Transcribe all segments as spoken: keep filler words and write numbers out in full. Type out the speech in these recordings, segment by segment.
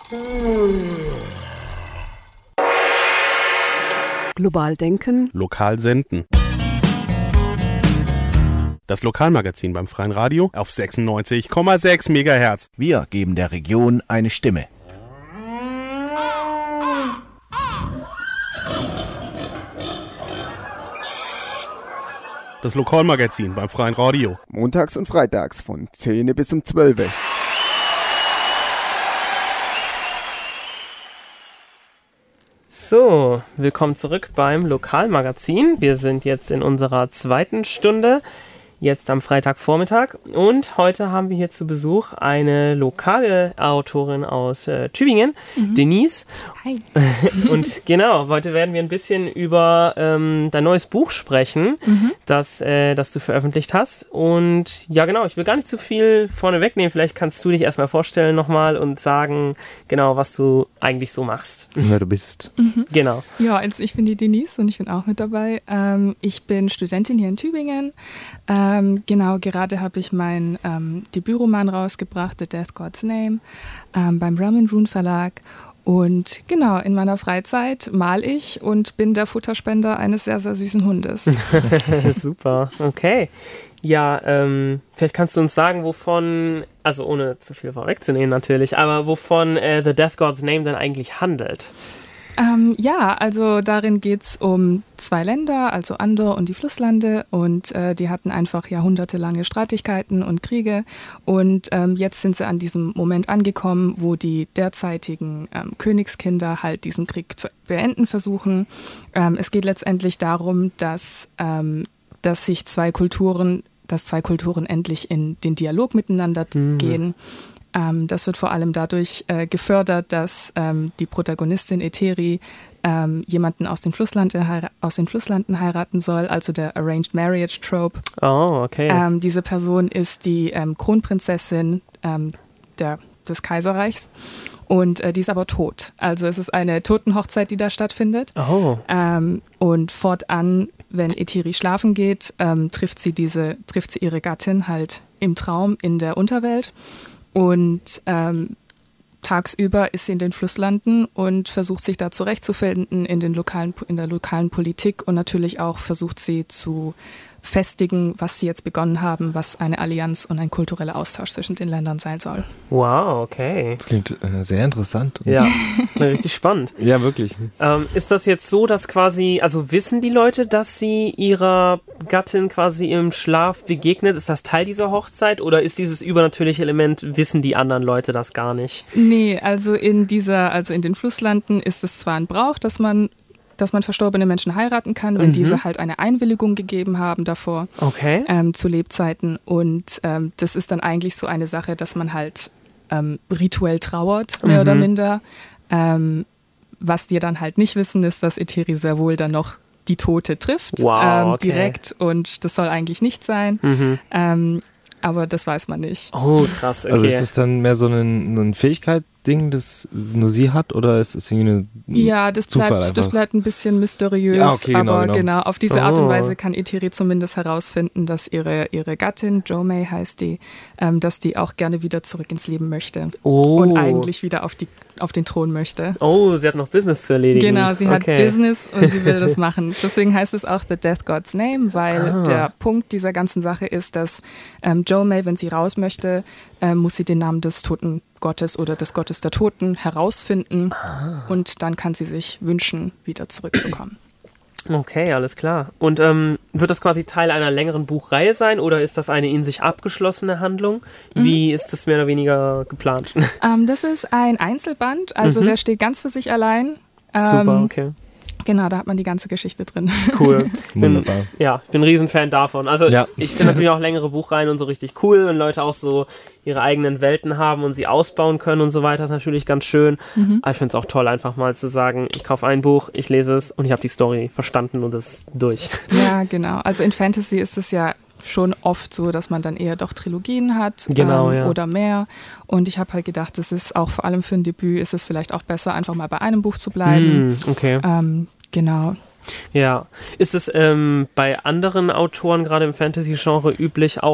Global denken. Lokal senden. Das Lokalmagazin beim Freien Radio auf sechsundneunzig Komma sechs Megahertz. Wir geben der Region eine Stimme. Das Lokalmagazin beim Freien Radio. Montags und freitags von zehn bis um zwölf. So, willkommen zurück beim Lokalmagazin. Wir sind jetzt in unserer zweiten Stunde, jetzt am Freitagvormittag. Und heute haben wir hier zu Besuch eine lokale Autorin aus äh, Tübingen, mhm. Denise. Hi. Und genau, heute werden wir ein bisschen über ähm, dein neues Buch sprechen, mhm. das, äh, das du veröffentlicht hast. Und ja, genau, ich will gar nicht zu viel vorne wegnehmen. Vielleicht kannst du dich erstmal vorstellen nochmal und sagen, genau, was du eigentlich so machst. Wer du bist. Mhm. Genau. Ja, also ich bin die Denise und ich bin auch mit dabei. Ähm, ich bin Studentin hier in Tübingen. Ähm, genau, gerade habe ich meinen ähm, Debütroman rausgebracht, The Death God's Name, ähm, beim Rum and Rune Verlag. Und genau, in meiner Freizeit mal ich und bin der Futterspender eines sehr, sehr süßen Hundes. Super, okay. Ja, ähm, vielleicht kannst du uns sagen, wovon, also ohne zu viel vorwegzunehmen natürlich, aber wovon äh, The Death God's Name denn eigentlich handelt? Ähm, ja, also darin geht es um zwei Länder, also Andor und die Flusslande, und äh, die hatten einfach jahrhundertelange Streitigkeiten und Kriege, und ähm, jetzt sind sie an diesem Moment angekommen, wo die derzeitigen ähm, Königskinder halt diesen Krieg zu beenden versuchen. Ähm, es geht letztendlich darum, dass, ähm, dass sich zwei Kulturen, dass zwei Kulturen endlich in den Dialog miteinander mhm. gehen. Ähm, das wird vor allem dadurch äh, gefördert, dass ähm, die Protagonistin Eteri ähm, jemanden aus den, Flusslande, heira- aus den Flusslanden heiraten soll, also der Arranged Marriage Trope. Oh, okay. Ähm, diese Person ist die ähm, Kronprinzessin ähm, der, des Kaiserreichs, und äh, die ist aber tot. Also es ist eine Totenhochzeit, die da stattfindet. Oh. Ähm, und fortan, wenn Eteri schlafen geht, ähm, trifft sie diese, trifft sie ihre Gattin halt im Traum in der Unterwelt. Und ähm, tagsüber ist sie in den Flusslanden und versucht sich da zurechtzufinden in, den lokalen, in der lokalen Politik, und natürlich auch versucht sie zu festigen, was sie jetzt begonnen haben, was eine Allianz und ein kultureller Austausch zwischen den Ländern sein soll. Wow, okay. Das klingt äh, sehr interessant. Ja, richtig spannend. Ja, wirklich. Ähm, ist das jetzt so, dass quasi, also wissen die Leute, dass sie ihrer Gattin quasi im Schlaf begegnet? Ist das Teil dieser Hochzeit, oder ist dieses übernatürliche Element, wissen die anderen Leute das gar nicht? Nee, also in dieser, also in den Flusslanden ist es zwar ein Brauch, dass man dass man verstorbene Menschen heiraten kann, wenn mhm. diese halt eine Einwilligung gegeben haben davor, okay. ähm, zu Lebzeiten. Und ähm, das ist dann eigentlich so eine Sache, dass man halt ähm, rituell trauert, mehr mhm. oder minder. Ähm, was die dann halt nicht wissen, ist, dass Eteri sehr wohl dann noch die Tote trifft, wow, ähm, okay. direkt. Und das soll eigentlich nicht sein. Mhm. Ähm, aber das weiß man nicht. Oh, krass, okay. Also ist es dann mehr so ein, ein Fähigkeit-Ding, das nur sie hat, oder ist es irgendwie eine Ja, das Zufall bleibt, einfach? das bleibt ein bisschen mysteriös, ja, okay, genau, aber genau. genau, auf diese Art Oh. und Weise kann Eteri zumindest herausfinden, dass ihre, ihre Gattin, Jo-May heißt die, ähm, dass die auch gerne wieder zurück ins Leben möchte Oh. und eigentlich wieder auf, die, auf den Thron möchte. Oh, sie hat noch Business zu erledigen. Genau, sie hat okay. Business und sie will das machen. Deswegen heißt es auch The Death God's Name, weil Ah. der Punkt dieser ganzen Sache ist, dass ähm, Jo-May, wenn sie raus möchte, äh, muss sie den Namen des toten Gottes oder des Gottes der Toten herausfinden, ah. und dann kann sie sich wünschen, wieder zurückzukommen. Okay, alles klar. Und ähm, wird das quasi Teil einer längeren Buchreihe sein, oder ist das eine in sich abgeschlossene Handlung? Mhm. Wie ist das mehr oder weniger geplant? Ähm, das ist ein Einzelband, also mhm. der steht ganz für sich allein. Ähm, Super, okay. Genau, da hat man die ganze Geschichte drin. Cool. Wunderbar. Bin, ja, ich bin ein Riesenfan davon. Also ja. ich finde natürlich auch längere Buchreihen und so richtig cool, wenn Leute auch so ihre eigenen Welten haben und sie ausbauen können und so weiter, ist natürlich ganz schön. Mhm. Aber ich finde es auch toll, einfach mal zu sagen, ich kaufe ein Buch, ich lese es und ich habe die Story verstanden und es ist durch. Ja, genau. Also in Fantasy ist es ja schon oft so, dass man dann eher doch Trilogien hat, genau, ähm, ja. oder mehr. Und ich habe halt gedacht, es ist auch vor allem für ein Debüt, ist es vielleicht auch besser, einfach mal bei einem Buch zu bleiben. Mm, okay. Ähm, genau. Ja. Ist es ähm, bei anderen Autoren, gerade im Fantasy-Genre, üblich, auch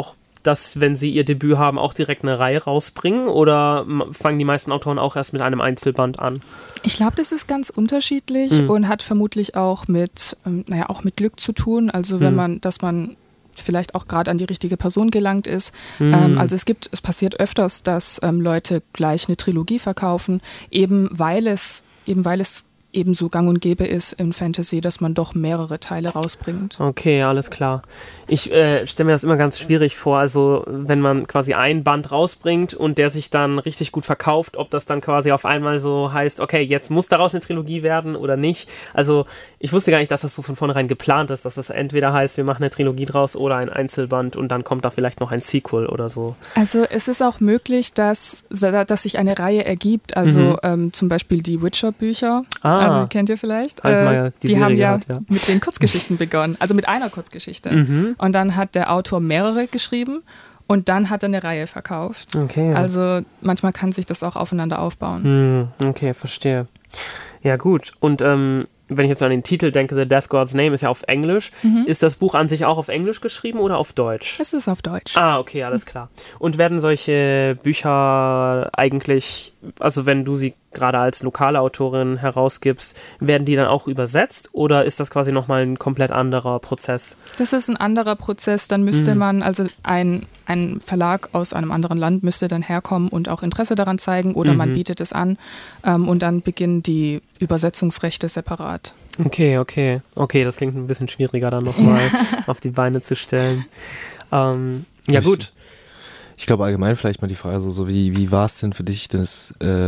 dass, wenn sie ihr Debüt haben, auch direkt eine Reihe rausbringen? Oder fangen die meisten Autoren auch erst mit einem Einzelband an? Ich glaube, das ist ganz unterschiedlich mhm. und hat vermutlich auch mit, ähm, naja, auch mit Glück zu tun. Also wenn mhm. man, dass man vielleicht auch gerade an die richtige Person gelangt ist. Mhm. Ähm, also es gibt, es passiert öfters, dass ähm, Leute gleich eine Trilogie verkaufen, eben weil es, eben weil es ebenso gang und gäbe ist in Fantasy, dass man doch mehrere Teile rausbringt. Okay, alles klar. Ich äh, stelle mir das immer ganz schwierig vor, also wenn man quasi ein Band rausbringt und der sich dann richtig gut verkauft, ob das dann quasi auf einmal so heißt, okay, jetzt muss daraus eine Trilogie werden oder nicht. Also ich wusste gar nicht, dass das so von vornherein geplant ist, dass das entweder heißt, wir machen eine Trilogie draus oder ein Einzelband und dann kommt da vielleicht noch ein Sequel oder so. Also es ist auch möglich, dass, dass sich eine Reihe ergibt, also mhm. ähm, zum Beispiel die Witcher-Bücher. Ah. Also, kennt ihr vielleicht? Äh, die die haben ja, gehabt, ja mit den Kurzgeschichten begonnen, also mit einer Kurzgeschichte. Mhm. Und dann hat der Autor mehrere geschrieben und dann hat er eine Reihe verkauft. Okay. Also manchmal kann sich das auch aufeinander aufbauen. Mhm. Okay, verstehe. Ja gut, und ähm, wenn ich jetzt an den Titel denke, The Death God's Name ist ja auf Englisch. Mhm. Ist das Buch an sich auch auf Englisch geschrieben oder auf Deutsch? Es ist auf Deutsch. Ah, okay, alles klar. Und werden solche Bücher eigentlich, also wenn du sie gerade als lokale Autorin herausgibst, werden die dann auch übersetzt oder ist das quasi nochmal ein komplett anderer Prozess? Das ist ein anderer Prozess. Dann müsste mhm. man, also ein, ein Verlag aus einem anderen Land müsste dann herkommen und auch Interesse daran zeigen oder mhm. man bietet es an ähm, und dann beginnen die Übersetzungsrechte separat. Okay, okay. Okay, das klingt ein bisschen schwieriger dann nochmal auf die Beine zu stellen. Ähm, ja, ich, gut. Ich glaube allgemein vielleicht mal die Frage, so, so wie, wie war es denn für dich, das äh,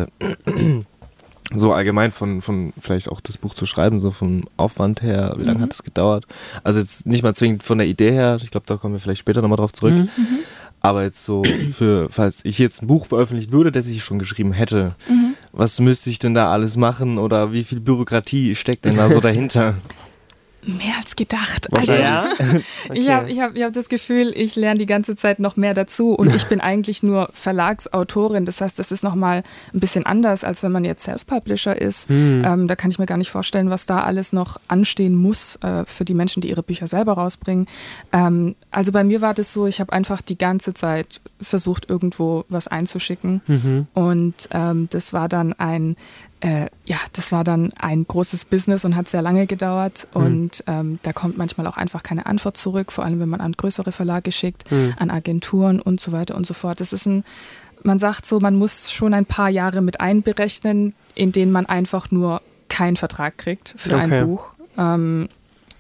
so allgemein von, von vielleicht auch das Buch zu schreiben, so vom Aufwand her, wie lange mhm. hat es gedauert? Also jetzt nicht mal zwingend von der Idee her, ich glaube, da kommen wir vielleicht später nochmal drauf zurück, Mhm. aber jetzt so für, falls ich jetzt ein Buch veröffentlicht würde, das ich schon geschrieben hätte, Mhm. was müsste ich denn da alles machen oder wie viel Bürokratie steckt denn da so dahinter? Mehr als gedacht. Also, Also, ja? Okay. Ich habe ich hab, ich hab das Gefühl, ich lerne die ganze Zeit noch mehr dazu und ich bin eigentlich nur Verlagsautorin. Das heißt, das ist nochmal ein bisschen anders, als wenn man jetzt Self-Publisher ist. Hm. Ähm, da kann ich mir gar nicht vorstellen, was da alles noch anstehen muss äh, für die Menschen, die ihre Bücher selber rausbringen. Ähm, also bei mir war das so, ich habe einfach die ganze Zeit versucht, irgendwo was einzuschicken. Mhm. Und ähm, das war dann ein Äh, ja, das war dann ein großes Business und hat sehr lange gedauert Mhm. und ähm, da kommt manchmal auch einfach keine Antwort zurück, vor allem wenn man an größere Verlage schickt, Mhm. an Agenturen und so weiter und so fort. Das ist ein, man sagt so, man muss schon ein paar Jahre mit einberechnen, in denen man einfach nur keinen Vertrag kriegt für Okay. ein Buch. Ähm,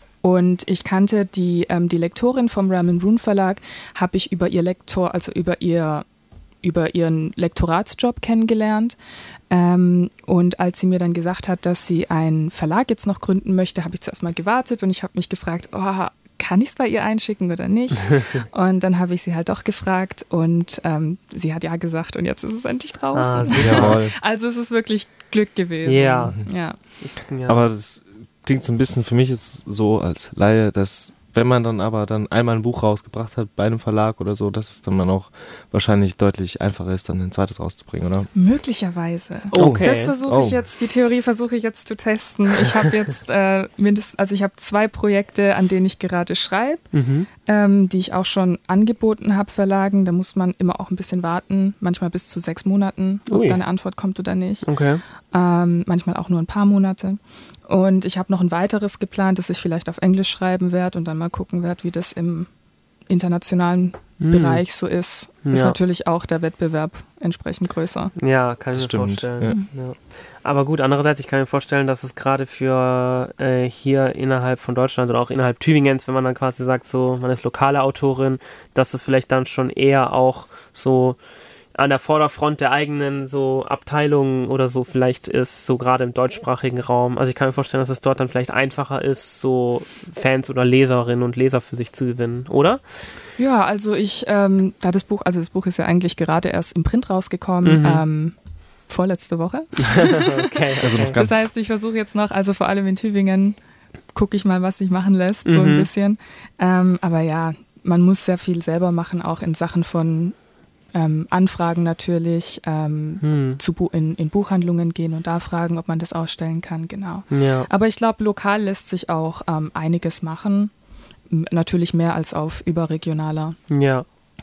und ich kannte die, ähm, die Lektorin vom Ram Roon Verlag, habe ich über ihr Lektor, also über ihr über ihren Lektoratsjob kennengelernt. Ähm, und als sie mir dann gesagt hat, dass sie einen Verlag jetzt noch gründen möchte, habe ich zuerst mal gewartet und ich habe mich gefragt, oh, kann ich es bei ihr einschicken oder nicht? Und dann habe ich sie halt doch gefragt und ähm, sie hat ja gesagt und jetzt ist es endlich draußen. Ah, Jawohl. Also es ist wirklich Glück gewesen. Ja. Ja. Ja. Aber das klingt so ein bisschen für mich jetzt so als Laie, dass wenn man dann aber dann einmal ein Buch rausgebracht hat bei einem Verlag oder so, dass es dann auch wahrscheinlich deutlich einfacher ist, dann ein zweites rauszubringen, oder? Möglicherweise. Okay. Das versuche ich Oh. jetzt, die Theorie versuche ich jetzt zu testen. Ich habe jetzt äh, mindestens, also ich habe zwei Projekte, an denen ich gerade schreibe, Mhm. ähm, die ich auch schon angeboten habe Verlagen. Da muss man immer auch ein bisschen warten, manchmal bis zu sechs Monaten, ob Ui. da eine Antwort kommt oder nicht. Okay. Ähm, manchmal auch nur ein paar Monate. Und ich habe noch ein weiteres geplant, das ich vielleicht auf Englisch schreiben werde und dann mal gucken werde, wie das im internationalen Hm. Bereich so ist. Ist Ja. natürlich auch der Wettbewerb entsprechend größer. Ja, kann ich Das mir stimmt, vorstellen. Ja. Aber gut, andererseits, ich kann mir vorstellen, dass es gerade für äh, hier innerhalb von Deutschland oder auch innerhalb Tübingens, wenn man dann quasi sagt, so, man ist lokale Autorin, dass das vielleicht dann schon eher auch so an der Vorderfront der eigenen so Abteilungen oder so vielleicht ist, so gerade im deutschsprachigen Raum. Also ich kann mir vorstellen, dass es dort dann vielleicht einfacher ist, so Fans oder Leserinnen und Leser für sich zu gewinnen, oder? Ja, also ich, ähm, da das Buch, also das Buch ist ja eigentlich gerade erst im Print rausgekommen, Mhm. ähm, vorletzte Woche. Okay. Also noch okay. ganz Das heißt, ich versuche jetzt noch, also vor allem in Tübingen, gucke ich mal, was sich machen lässt, so Mhm. ein bisschen. Ähm, aber ja, man muss sehr viel selber machen, auch in Sachen von ähm, Anfragen natürlich, ähm, Hm. zu Bu- in, in Buchhandlungen gehen und da fragen, ob man das ausstellen kann, genau. Ja. Aber ich glaube, lokal lässt sich auch ähm, einiges machen, M- natürlich mehr als auf überregionaler Ja.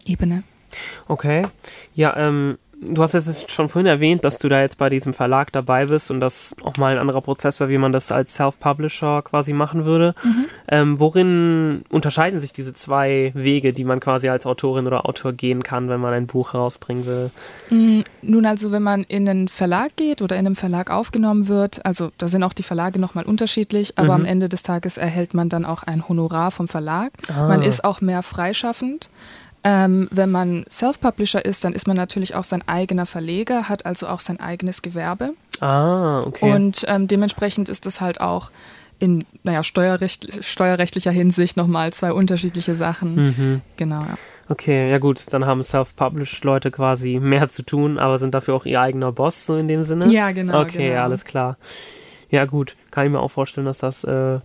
Ebene. Okay. Ja, ähm, du hast jetzt schon vorhin erwähnt, dass du da jetzt bei diesem Verlag dabei bist und das auch mal ein anderer Prozess war, wie man das als Self-Publisher quasi machen würde. Mhm. Ähm, worin unterscheiden sich diese zwei Wege, die man quasi als Autorin oder Autor gehen kann, wenn man ein Buch herausbringen will? Mhm. Nun also, wenn man in einen Verlag geht oder in einem Verlag aufgenommen wird, also da sind auch die Verlage nochmal unterschiedlich, aber mhm. am Ende des Tages erhält man dann auch ein Honorar vom Verlag. Ah. Man ist auch mehr freischaffend. Ähm, wenn man Self-Publisher ist, dann ist man natürlich auch sein eigener Verleger, hat also auch sein eigenes Gewerbe. Ah, okay. Und ähm, dementsprechend ist das halt auch in naja, steuerrecht, steuerrechtlicher Hinsicht nochmal zwei unterschiedliche Sachen. Mhm. Genau, ja. Okay, ja gut, dann haben Self-Published-Leute quasi mehr zu tun, aber sind dafür auch ihr eigener Boss, so in dem Sinne? Ja, genau. Okay, genau. alles klar. Ja gut, kann ich mir auch vorstellen, dass das äh,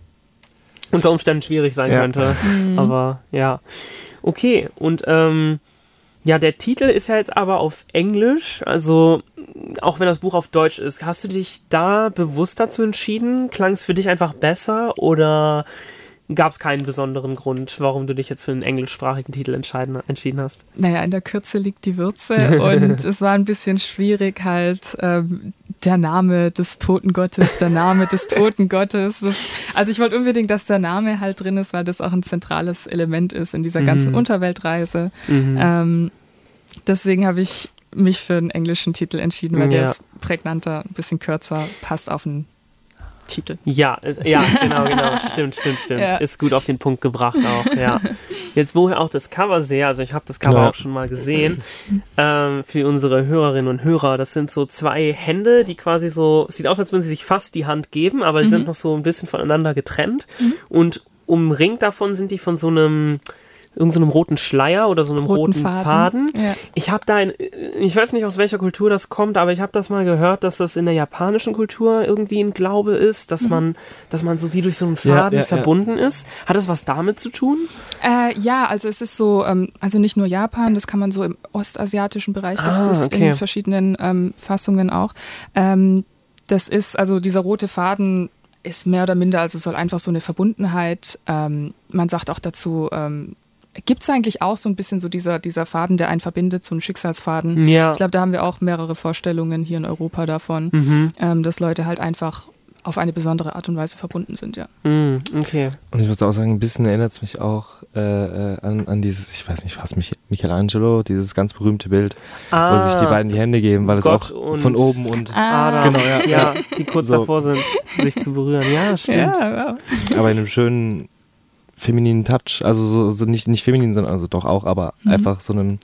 unter Umständen schwierig sein ja. könnte. Mhm. Aber ja. Okay, und ähm, ja, der Titel ist ja jetzt aber auf Englisch, also auch wenn das Buch auf Deutsch ist. Hast du dich da bewusst dazu entschieden? Klang es für dich einfach besser oder gab es keinen besonderen Grund, warum du dich jetzt für einen englischsprachigen Titel entscheiden, entschieden hast? Naja, in der Kürze liegt die Würze und es war ein bisschen schwierig halt ähm, der Name des Totengottes, der Name des Totengottes. Das, also ich wollte unbedingt, dass der Name halt drin ist, weil das auch ein zentrales Element ist in dieser ganzen mhm. Unterweltreise. Mhm. Ähm, deswegen habe ich mich für einen englischen Titel entschieden, weil ja. der ist prägnanter, ein bisschen kürzer, passt auf einen Titel. Ja, ist, ja, genau, genau, stimmt, stimmt, stimmt. Ja. Ist gut auf den Punkt gebracht auch, ja. Jetzt, wo ich auch das Cover sehe, also ich habe das Cover ja. auch schon mal gesehen, ähm, für unsere Hörerinnen und Hörer, das sind so zwei Hände, die quasi so, sieht aus, als würden sie sich fast die Hand geben, aber die mhm. sind noch so ein bisschen voneinander getrennt mhm. und umringt davon sind die von so einem irgend so einem roten Schleier oder so einem roten, roten Faden. Faden. Ja. Ich habe da, ein, ich weiß nicht, aus welcher Kultur das kommt, aber ich habe das mal gehört, dass das in der japanischen Kultur irgendwie ein Glaube ist, dass mhm. man, dass man so wie durch so einen Faden ja, ja, verbunden ja. ist. Hat das was damit zu tun? Äh, ja, also es ist so, ähm, also nicht nur Japan, das kann man so im ostasiatischen Bereich, ah, das ist okay. in verschiedenen ähm, Fassungen auch. Ähm, das ist, also dieser rote Faden ist mehr oder minder, also soll einfach so eine Verbundenheit, ähm, man sagt auch dazu, ähm, gibt es eigentlich auch so ein bisschen so dieser, dieser Faden, der einen verbindet, so einen Schicksalsfaden. Ja. Ich glaube, da haben wir auch mehrere Vorstellungen hier in Europa davon, mhm. ähm, dass Leute halt einfach auf eine besondere Art und Weise verbunden sind, ja. Mhm, okay. Und ich muss auch sagen, ein bisschen erinnert es mich auch äh, an, an dieses, ich weiß nicht, was, Mich- Michelangelo, dieses ganz berühmte Bild, ah, wo sich die beiden die Hände geben, weil Gott es auch von oben und ah, genau, ja, ja, die kurz so davor sind, sich zu berühren. Ja, stimmt. Ja, wow. Aber in einem schönen femininen Touch, also so, so nicht, nicht feminin, sondern also doch auch, aber mhm. einfach so einen,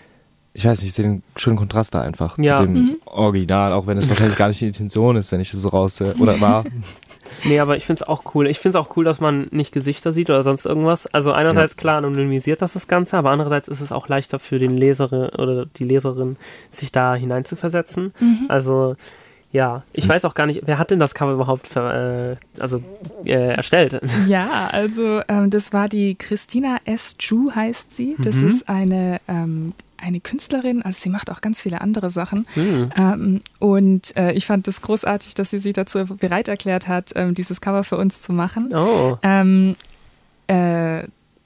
ich weiß nicht, ich sehe den schönen Kontrast da einfach ja. zu dem mhm. Original, auch wenn es wahrscheinlich gar nicht die Intention ist, wenn ich das so raushöre, oder war. Nee, aber ich finde es auch cool. Ich finde es auch cool, dass man nicht Gesichter sieht oder sonst irgendwas. Also einerseits ja. klar anonymisiert das das Ganze, aber andererseits ist es auch leichter für den Leser oder die Leserin, sich da hineinzuversetzen. Mhm. Also ja, ich weiß auch gar nicht, wer hat denn das Cover überhaupt für, äh, also, äh, erstellt? Ja, also ähm, das war die Christina S. Chu, heißt sie. Das mhm. ist eine, ähm, eine Künstlerin, also sie macht auch ganz viele andere Sachen. Mhm. Ähm, und äh, ich fand es das großartig, dass sie sich dazu bereit erklärt hat, ähm, dieses Cover für uns zu machen. Oh. Ähm, äh,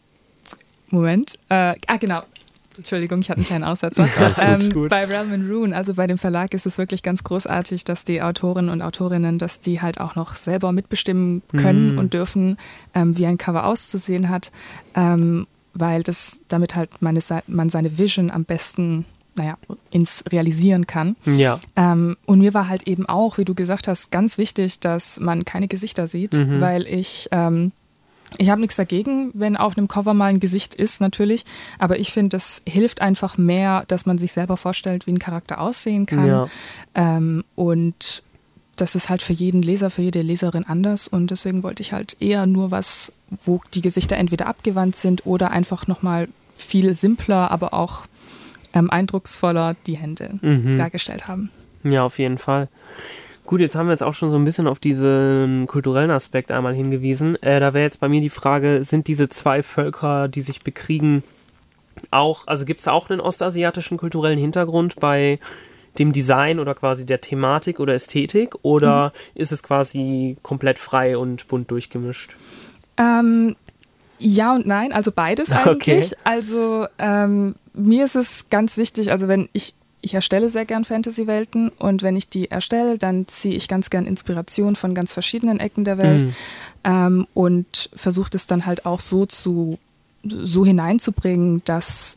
Moment. Äh, ah, genau. Entschuldigung, ich hatte einen kleinen Aussetzer. ähm, bei Realm and Rune, also bei dem Verlag, ist es wirklich ganz großartig, dass die Autorinnen und Autorinnen, dass die halt auch noch selber mitbestimmen können mm. und dürfen, ähm, wie ein Cover auszusehen hat, ähm, weil das damit halt meine, man seine Vision am besten, naja, ins Realisieren kann. Ja. Ähm, und mir war halt eben auch, wie du gesagt hast, ganz wichtig, dass man keine Gesichter sieht, mhm. weil ich ähm, Ich habe nichts dagegen, wenn auf einem Cover mal ein Gesicht ist, natürlich. Aber ich finde, das hilft einfach mehr, dass man sich selber vorstellt, wie ein Charakter aussehen kann. Ja. Ähm, und das ist halt für jeden Leser, für jede Leserin anders. Und deswegen wollte ich halt eher nur was, wo die Gesichter entweder abgewandt sind oder einfach nochmal viel simpler, aber auch ähm, eindrucksvoller die Hände mhm. dargestellt haben. Ja, auf jeden Fall. Gut, jetzt haben wir jetzt auch schon so ein bisschen auf diesen kulturellen Aspekt einmal hingewiesen. Äh, da wäre jetzt bei mir die Frage, sind diese zwei Völker, die sich bekriegen, auch, also gibt es da auch einen ostasiatischen kulturellen Hintergrund bei dem Design oder quasi der Thematik oder Ästhetik oder mhm. ist es quasi komplett frei und bunt durchgemischt? Ähm, ja und nein, also beides eigentlich. Okay. Also ähm, mir ist es ganz wichtig, also wenn ich, ich erstelle sehr gern Fantasy-Welten und wenn ich die erstelle, dann ziehe ich ganz gern Inspiration von ganz verschiedenen Ecken der Welt mhm. ähm, und versuche es dann halt auch so zu, so hineinzubringen, dass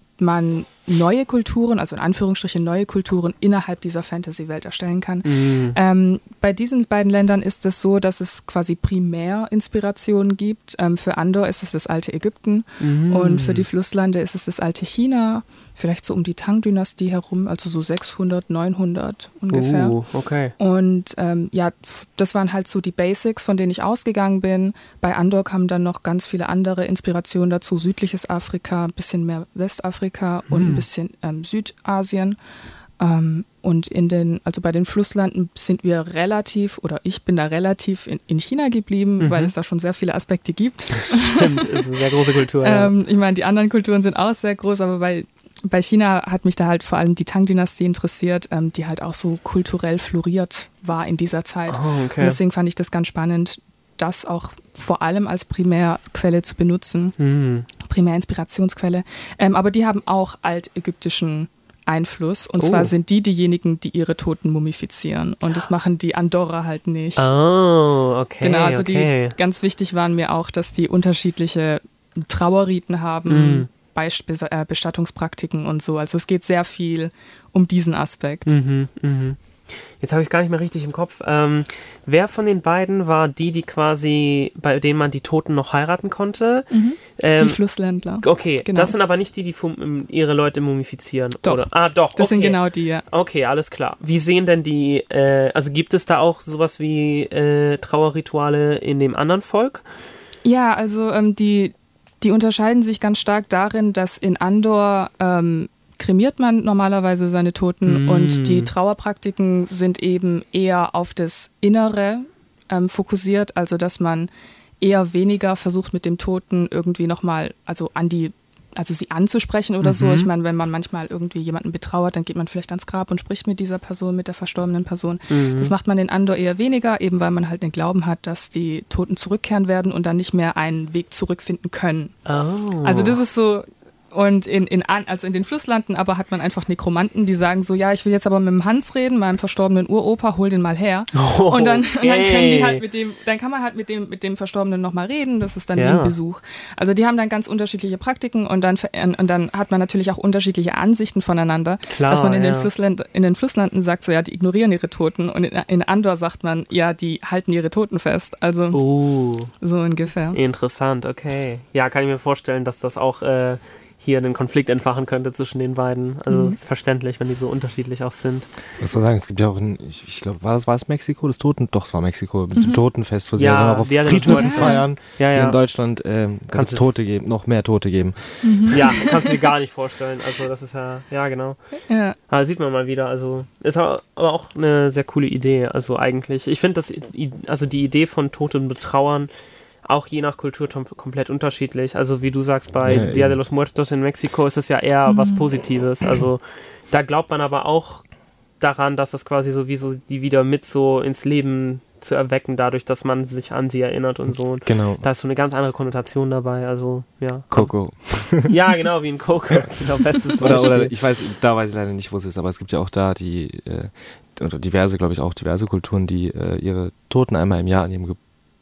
man neue Kulturen, also in Anführungsstrichen neue Kulturen innerhalb dieser Fantasy-Welt erstellen kann. Mhm. Ähm, bei diesen beiden Ländern ist es so, dass es quasi primär Inspirationen gibt. Ähm, für Andor ist es das alte Ägypten mhm. und für die Flusslande ist es das alte China, vielleicht so um die Tang-Dynastie herum, also so sechshundert, neunhundert ungefähr. Uh, okay. Und ähm, ja, das waren halt so die Basics, von denen ich ausgegangen bin. Bei Andor kamen dann noch ganz viele andere Inspirationen dazu, südliches Afrika, ein bisschen mehr Westafrika mhm. und ein bisschen ähm, Südasien. Ähm, und in den, also bei den Flusslanden sind wir relativ, oder ich bin da relativ in, in China geblieben, mhm. weil es da schon sehr viele Aspekte gibt. Stimmt, ist eine sehr große Kultur. Ja. ähm, ich meine, die anderen Kulturen sind auch sehr groß, aber bei Bei China hat mich da halt vor allem die Tang-Dynastie interessiert, ähm, die halt auch so kulturell floriert war in dieser Zeit. Oh, okay. Und deswegen fand ich das ganz spannend, das auch vor allem als Primärquelle zu benutzen, mhm. Primärinspirationsquelle. Ähm, aber die haben auch altägyptischen Einfluss. Und oh. zwar sind die diejenigen, die ihre Toten mumifizieren. Und das machen die Andorra halt nicht. Oh, okay. Genau, also okay. die ganz wichtig waren mir auch, dass die unterschiedliche Trauerriten haben, mhm. Bestattungspraktiken und so. Also es geht sehr viel um diesen Aspekt. Mhm, mhm. Jetzt habe ich es gar nicht mehr richtig im Kopf. Ähm, wer von den beiden war die, die quasi, bei denen man die Toten noch heiraten konnte? Mhm. Ähm, die Flussländler. Okay, genau. Das sind aber nicht die, die fum- ihre Leute mumifizieren. Doch. Oder? Ah, doch. Das okay. sind genau die, ja. Okay, alles klar. Wie sehen denn die, äh, also gibt es da auch sowas wie äh, Trauerrituale in dem anderen Volk? Ja, also ähm, die Die unterscheiden sich ganz stark darin, dass in Andor ähm, kremiert man normalerweise seine Toten mm. und die Trauerpraktiken sind eben eher auf das Innere ähm, fokussiert, also dass man eher weniger versucht mit dem Toten irgendwie nochmal, also an die, also sie anzusprechen oder mhm. so. Ich meine, wenn man manchmal irgendwie jemanden betrauert, dann geht man vielleicht ans Grab und spricht mit dieser Person, mit der verstorbenen Person. Mhm. Das macht man in Andor eher weniger, eben weil man halt den Glauben hat, dass die Toten zurückkehren werden und dann nicht mehr einen Weg zurückfinden können. Oh. Also das ist so, und in, in, also in den Flusslanden aber hat man einfach Nekromanten, die sagen so, ja, ich will jetzt aber mit dem Hans reden, meinem verstorbenen Uropa, hol den mal her. Oh, und, dann, okay. und dann können die halt mit dem, dann kann man halt mit dem, mit dem Verstorbenen nochmal reden, das ist dann ja. wie ein Besuch. Also die haben dann ganz unterschiedliche Praktiken und dann, und dann hat man natürlich auch unterschiedliche Ansichten voneinander. Klar, dass man in, ja. den Flussland, in den Flusslanden sagt so, ja, die ignorieren ihre Toten und in, in Andor sagt man, ja, die halten ihre Toten fest. Also uh, so ungefähr. Interessant, okay. Ja, kann ich mir vorstellen, dass das auch äh, hier einen Konflikt entfachen könnte zwischen den beiden. Also mhm. ist verständlich, wenn die so unterschiedlich auch sind. Was soll ich sagen, es gibt ja auch in, ich, ich glaube, war das, war es Mexiko, das Toten, doch, es war Mexiko, mit mhm. dem Totenfest, wo sie ja, ja dann auch auf Friedhöfen ja. feiern. Ja, ja. Hier in Deutschland ähm, kann es Tote geben, noch mehr Tote geben. Mhm. Ja, kannst du dir gar nicht vorstellen. Also das ist ja, ja genau. Ja. Aber sieht man mal wieder. Also ist aber auch eine sehr coole Idee. Also eigentlich, ich finde das, also die Idee von Toten betrauern, auch je nach Kultur tom- komplett unterschiedlich. Also wie du sagst, bei ja, Dia de los Muertos in Mexiko ist es ja eher mhm. was Positives. Also da glaubt man aber auch daran, dass das quasi so wie so die wieder mit so ins Leben zu erwecken, dadurch, dass man sich an sie erinnert und so. Genau. Da ist so eine ganz andere Konnotation dabei. Also ja. Coco. Ja, genau, wie ein Coco. Genau, bestes Beispiel. Oder, oder ich weiß, da weiß ich leider nicht, wo es ist, aber es gibt ja auch da die, äh, oder diverse, glaube ich auch, diverse Kulturen, die äh, ihre Toten einmal im Jahr an ihrem Ge-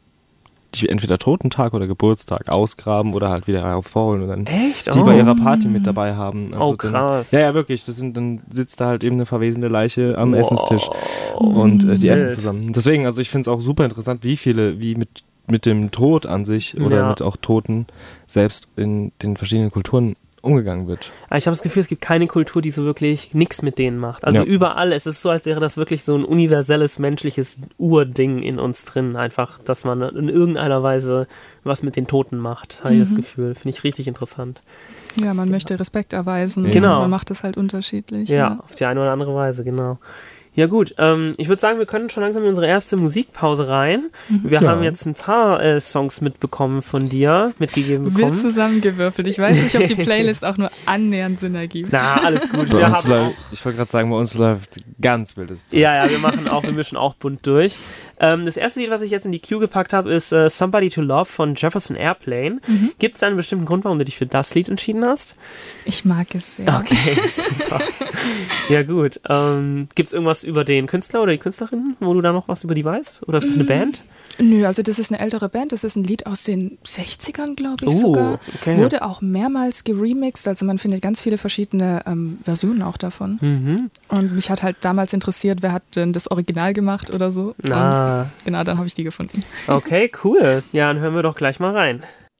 die entweder Totentag oder Geburtstag ausgraben oder halt wieder hervorholen und dann Echt? die Oh. bei ihrer Party mit dabei haben. Also oh, krass. Dann, ja, ja, wirklich. Das sind, dann sitzt da halt eben eine verwesende Leiche am wow. Essenstisch und äh, die Wild. essen zusammen. Deswegen, also ich finde es auch super interessant, wie viele, wie mit, mit dem Tod an sich oder ja. mit auch Toten selbst in den verschiedenen Kulturen umgegangen wird. Aber ich habe das Gefühl, es gibt keine Kultur, die so wirklich nichts mit denen macht. Also ja. überall, es ist so, als wäre das wirklich so ein universelles, menschliches Urding in uns drin. Einfach, dass man in irgendeiner Weise was mit den Toten macht, habe mhm. ich das Gefühl. Finde ich richtig interessant. Ja, man möchte Respekt erweisen. Genau. Man macht es halt unterschiedlich. Ja, Ja, auf die eine oder andere Weise, genau. Ja gut, ähm, ich würde sagen, wir können schon langsam in unsere erste Musikpause rein. Wir ja. haben jetzt ein paar äh, Songs mitbekommen von dir, mitgegeben bekommen. Wild zusammengewürfelt. Ich weiß nicht, ob die Playlist auch nur annähernd Sinn ergibt. Na, alles gut. Bei Wir uns haben läuft, auch, ich wollte gerade sagen, bei uns läuft ganz wildes Zeug. ja, ja, wir machen auch, wir mischen auch bunt durch. Ähm, das erste Lied, was ich jetzt in die Queue gepackt habe, ist uh, Somebody to Love von Jefferson Airplane. Mhm. Gibt es einen bestimmten Grund, warum du dich für das Lied entschieden hast? Ich mag es sehr. Okay, super. Ja gut. Ähm, Gibt es irgendwas über den Künstler oder die Künstlerin, wo du da noch was über die weißt? Oder ist es eine Band? Nö, also das ist eine ältere Band. Das ist ein Lied aus den sechzigern, glaube ich uh, sogar. Okay. Wurde auch mehrmals geremixed. Also man findet ganz viele verschiedene ähm, Versionen auch davon. Mhm. Und mich hat halt damals interessiert, wer hat denn das Original gemacht oder so. Ah. Und genau, dann habe ich die gefunden. Okay, cool. Ja, dann hören wir doch gleich mal rein.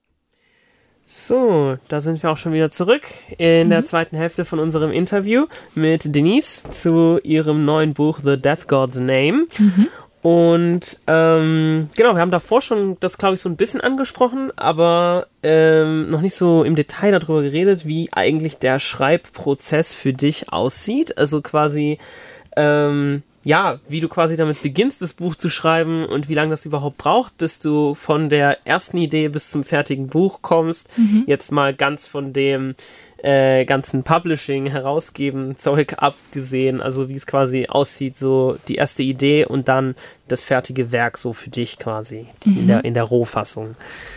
So, da sind wir auch schon wieder zurück in mhm. der zweiten Hälfte von unserem Interview mit Denise zu ihrem neuen Buch The Death God's Name. Mhm. Und ähm, genau, wir haben davor schon das, glaube ich, so ein bisschen angesprochen, aber ähm, noch nicht so im Detail darüber geredet, wie eigentlich der Schreibprozess für dich aussieht. Also quasi, ähm, ja, wie du quasi damit beginnst, das Buch zu schreiben und wie lange das überhaupt braucht, bis du von der ersten Idee bis zum fertigen Buch kommst. Mhm. Jetzt mal ganz von dem Äh, ganzen Publishing, Herausgeben, Zeug abgesehen, also wie es quasi aussieht, so die erste Idee und dann das fertige Werk so für dich quasi, mhm. in der, in der Rohfassung.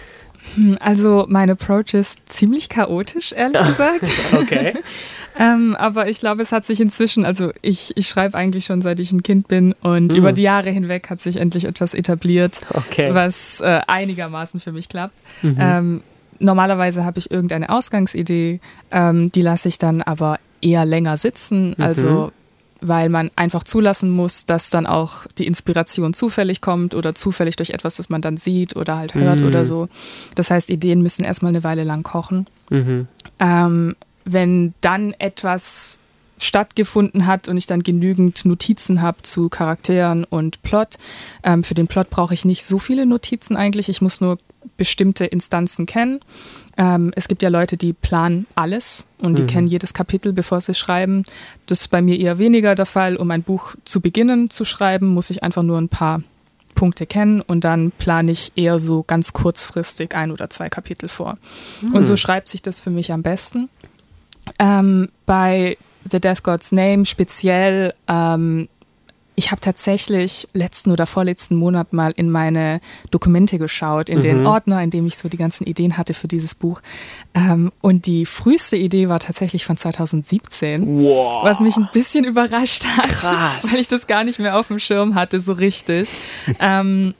Also mein Approach ist ziemlich chaotisch, ehrlich gesagt. Okay. ähm, aber ich glaube, es hat sich inzwischen, also ich, ich schreibe eigentlich schon seit ich ein Kind bin und mhm. über die Jahre hinweg hat sich endlich etwas etabliert, okay. was äh, einigermaßen für mich klappt. Mhm. Ähm, Normalerweise habe ich irgendeine Ausgangsidee, ähm, die lasse ich dann aber eher länger sitzen, mhm. also weil man einfach zulassen muss, dass dann auch die Inspiration zufällig kommt oder zufällig durch etwas, das man dann sieht oder halt hört mhm. oder so. Das heißt, Ideen müssen erstmal eine Weile lang kochen. Mhm. Ähm, wenn dann etwas stattgefunden hat und ich dann genügend Notizen habe zu Charakteren und Plot. Ähm, für den Plot brauche ich nicht so viele Notizen eigentlich. Ich muss nur bestimmte Instanzen kennen. Ähm, es gibt ja Leute, die planen alles und die mhm. kennen jedes Kapitel, bevor sie schreiben. Das ist bei mir eher weniger der Fall. Um ein Buch zu beginnen zu schreiben, muss ich einfach nur ein paar Punkte kennen und dann plane ich eher so ganz kurzfristig ein oder zwei Kapitel vor. Mhm. Und so schreibt sich das für mich am besten. Ähm, bei The Death God's Name speziell, ähm, ich habe tatsächlich letzten oder vorletzten Monat mal in meine Dokumente geschaut, in mhm. den Ordner, in dem ich so die ganzen Ideen hatte für dieses Buch. Ähm, und die früheste Idee war tatsächlich von zwanzig siebzehn, wow. was mich ein bisschen überrascht hat, krass. weil ich das gar nicht mehr auf dem Schirm hatte, so richtig. ähm,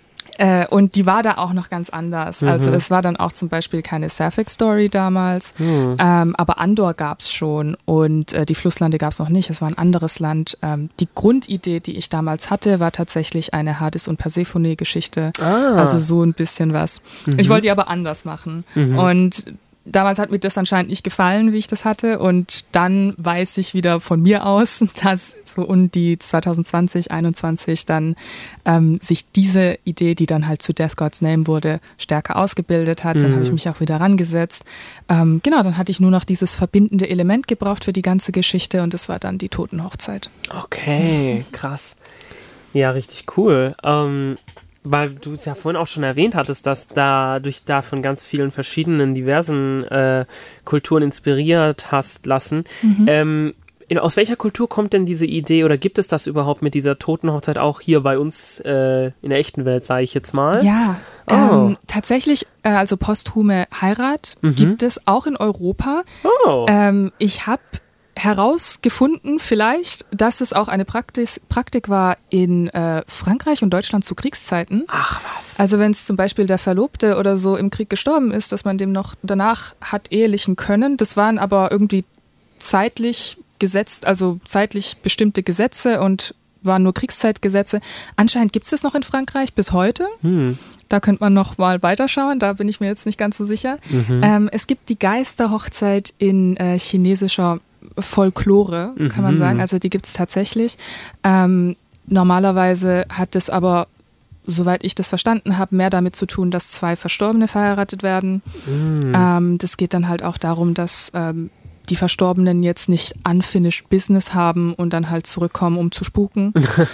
Äh, und die war da auch noch ganz anders. Mhm. Also es war dann auch zum Beispiel keine Sapphic-Story damals, mhm. ähm, aber Andor gab es schon und äh, die Flusslande gab es noch nicht. Es war ein anderes Land. Ähm, die Grundidee, die ich damals hatte, war tatsächlich eine Hades- und Persephone-Geschichte. Ah. Also so ein bisschen was. Mhm. Ich wollte die aber anders machen. Mhm. Und damals hat mir das anscheinend nicht gefallen, wie ich das hatte. Und dann weiß ich wieder von mir aus, dass so um die zwanzig zwanzig, einundzwanzig dann ähm, sich diese Idee, die dann halt zu Death God's Name wurde, stärker ausgebildet hat. Mhm. Dann habe ich mich auch wieder rangesetzt. Ähm, genau, dann hatte ich nur noch dieses verbindende Element gebraucht für die ganze Geschichte und das war dann die Totenhochzeit. Okay, krass. Ja, richtig cool. Ähm Weil du es ja vorhin auch schon erwähnt hattest, dass dadurch da von ganz vielen verschiedenen, diversen äh, Kulturen inspiriert hast lassen. Mhm. Ähm, in, aus welcher Kultur kommt denn diese Idee oder gibt es das überhaupt mit dieser Totenhochzeit auch hier bei uns äh, in der echten Welt, sage ich jetzt mal? Ja, oh. ähm, tatsächlich, äh, also posthume Heirat mhm. gibt es auch in Europa. Oh. Ähm, ich habe herausgefunden vielleicht, dass es auch eine Praktis, Praktik war in äh, Frankreich und Deutschland zu Kriegszeiten. Ach was. Also wenn es zum Beispiel der Verlobte oder so im Krieg gestorben ist, dass man dem noch danach hat ehelichen können. Das waren aber irgendwie zeitlich gesetzt, also zeitlich bestimmte Gesetze und waren nur Kriegszeitgesetze. Anscheinend gibt es das noch in Frankreich bis heute. Hm. Da könnte man noch mal weiterschauen, da bin ich mir jetzt nicht ganz so sicher. Mhm. Ähm, es gibt die Geisterhochzeit in äh, chinesischer Folklore, kann mhm. man sagen. Also die gibt es tatsächlich. Ähm, normalerweise hat es aber, soweit ich das verstanden habe, mehr damit zu tun, dass zwei Verstorbene verheiratet werden. Mhm. Ähm, das geht dann halt auch darum, dass ähm, die Verstorbenen jetzt nicht unfinished Business haben und dann halt zurückkommen, um zu spuken.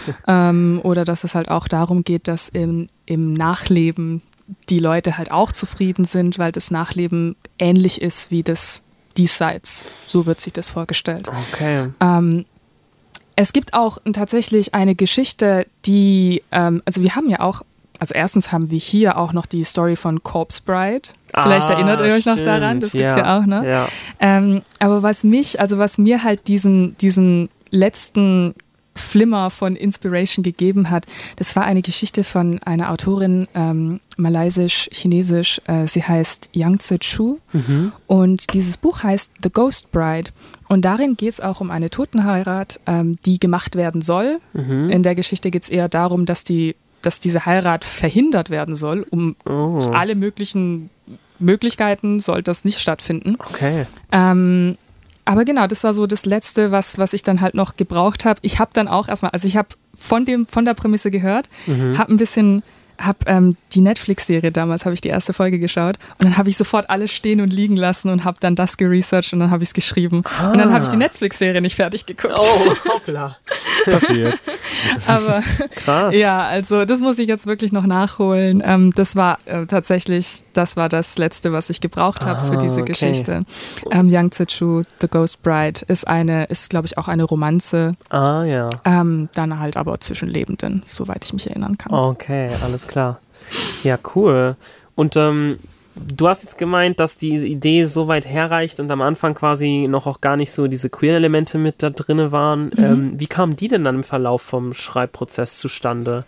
ähm, oder dass es halt auch darum geht, dass im, im Nachleben die Leute halt auch zufrieden sind, weil das Nachleben ähnlich ist wie das Diesseits. So wird sich das vorgestellt. Okay. Ähm, Es gibt auch tatsächlich eine Geschichte, die, ähm, also wir haben ja auch, also erstens haben wir hier auch noch die Story von Corpse Bride. Vielleicht ah, erinnert ihr euch stimmt. noch daran, das gibt's ja, ja auch noch. Ja. Ähm, aber was mich, also was mir halt diesen, diesen letzten Flimmer von Inspiration gegeben hat, das war eine Geschichte von einer Autorin, ähm, malaysisch-chinesisch, äh, sie heißt Yang Tze Chu Mhm. und dieses Buch heißt The Ghost Bride und darin geht es auch um eine Totenheirat, ähm, die gemacht werden soll. Mhm. In der Geschichte geht es eher darum, dass die, dass diese Heirat verhindert werden soll, um Oh. alle möglichen Möglichkeiten soll das nicht stattfinden. Okay. Ähm, aber genau, das war so das Letzte, was, was ich dann halt noch gebraucht habe. Ich habe dann auch erstmal, also ich habe von dem, von der Prämisse gehört, Mhm. habe ein bisschen, habe ähm, die Netflix-Serie damals, habe ich die erste Folge geschaut und dann habe ich sofort alles stehen und liegen lassen und habe dann das geresearched und dann habe ich es geschrieben. Ah. Und dann habe ich die Netflix-Serie nicht fertig geguckt. Oh, hoppla. Passiert. Aber Krass. ja, also das muss ich jetzt wirklich noch nachholen. Ähm, das war äh, tatsächlich, das war das Letzte, was ich gebraucht habe Ah, für diese okay. Geschichte. Ähm, Yang Tze Chu, The Ghost Bride, ist eine, ist glaube ich auch eine Romanze, Ah, ja. ähm, dann halt aber zwischen Lebenden, soweit ich mich erinnern kann. Okay, alles klar. Ja, cool. Und ähm, du hast jetzt gemeint, dass die Idee so weit herreicht und am Anfang quasi noch auch gar nicht so diese Queer-Elemente mit da drin waren. Mhm. Ähm, wie kamen die denn dann im Verlauf vom Schreibprozess zustande?